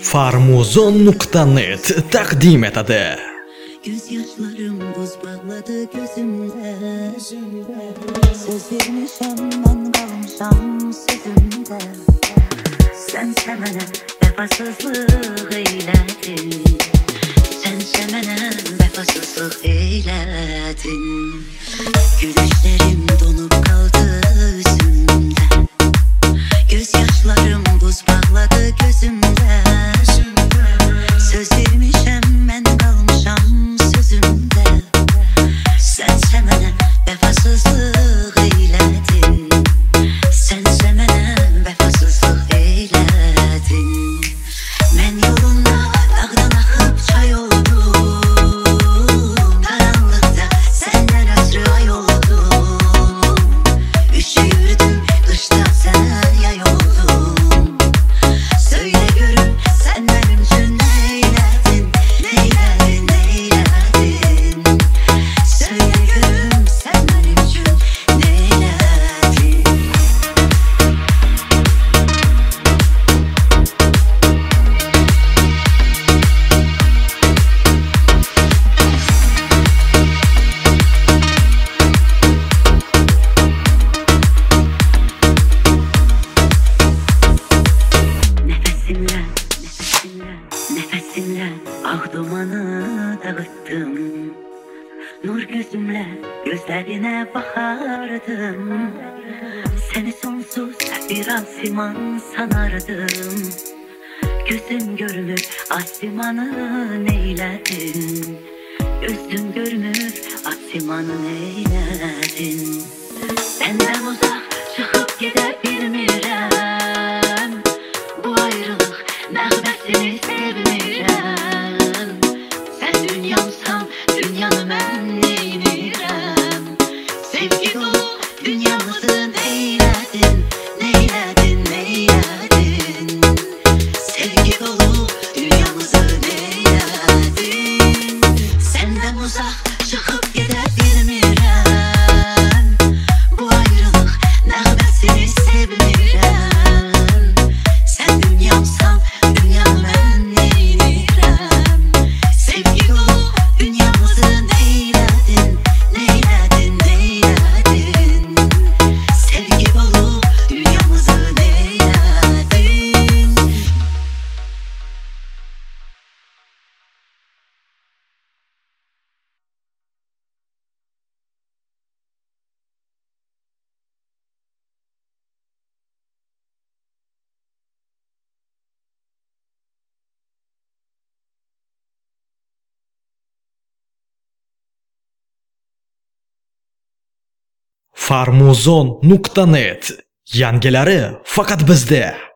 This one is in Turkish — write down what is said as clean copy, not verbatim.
Farmuzon.net taqdim etadi. Gözyaşlarım buz bağladı gözümde. Söz vermişem ben kalmışam sözümde. Sen semene vefasızlık eyledin. Sen semene vefasızlık eyledin. Gülüşlerim donup kaldı yüzümde. Gözyaşlarım buz bağladı gözümde. Söz vermişem ben kalmışam sözümde. Sen semene vefasızlık eyledin. Sen semene vefasızlık eyledin. Men yolunda dağdan akıp çay oldum. Karanlıkta senden ötürü ay oldum. Üşürdüm kışta sen yay oldum. Söyle görüm sen benim için neyledin, neyledin, neyledin. Söyle görüm sen benim için neyledin. Nefesimle, nefesimle, nefesimle ah dumanı dağıttım. Nur gözümle gözlerine bakardım. Seni sonsuz bir asiman sanardım. Gözüm görmür asimanı neyledin. Gözüm görmür asimanı neyledin. Senden uzak çıkıp gidebilmirəm. Bu ayrılık nəğməsini sevmirəm. Sen dünyamsan dünyanı mən neynirəm. Sevgi dolu dünyamızı neyledin, neyledin, neyledin. Sevgi dolu dünyamızı neyledin. Senden uzak çıkıp gidebilmirəm. Bu ayrılık nəğməsini sevmirəm. Sen dünyamsan dünyanı mən neynirəm. Sevgi dolu dünyamızı neyledin, neyledin, neyledin. Sevgi dolu dünyamızı neyledin. Farmuzon.net yangilari faqat bizda.